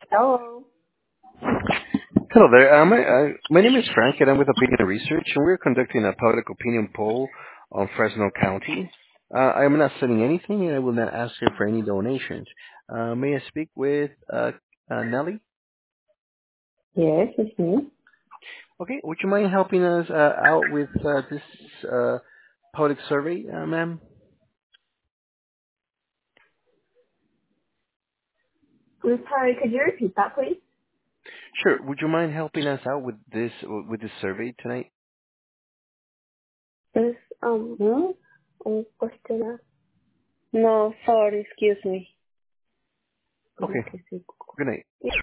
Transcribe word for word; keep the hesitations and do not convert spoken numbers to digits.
Hello. Hello there. Uh, my, uh, my name is Frank, and I'm with Opinion Research, and we're conducting a public opinion poll on Fresno County. Uh, I am not selling anything, and I will not ask you for any donations. Uh, may I speak with uh, uh, Nelly? Yes, it's me. Okay. Would you mind helping us uh, out with uh, this uh, public survey, uh, ma'am? I'm sorry, could you repeat that, please? Sure. Would you mind helping us out with this with this survey tonight? Yes, um, no? Um, question. No, sorry, excuse me. Okay. Okay, sí. Good night.